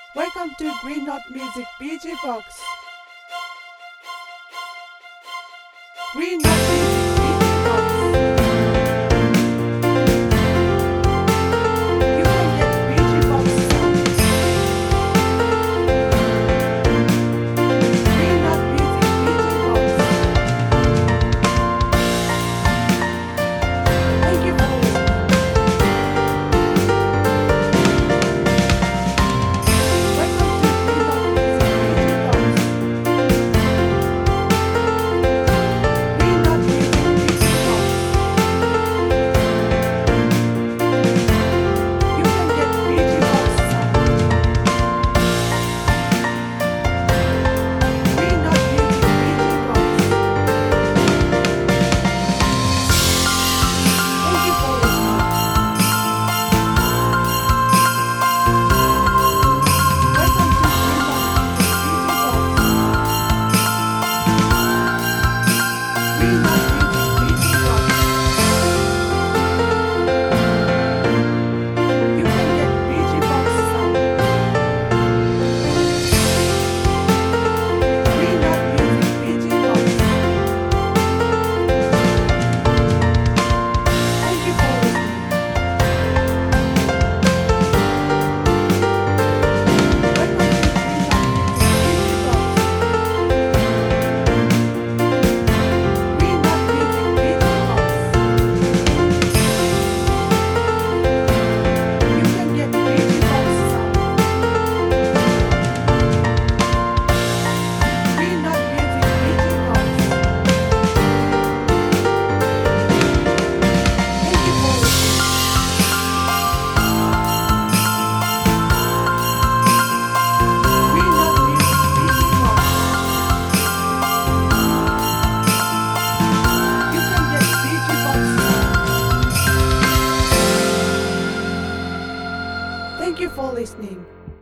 Welcome to Green Knot Music BG Box. Green Knot Music BG Box. You can get BG Box sound. Green Knot Music BG Box. Thank you for listening. Thank you for listening.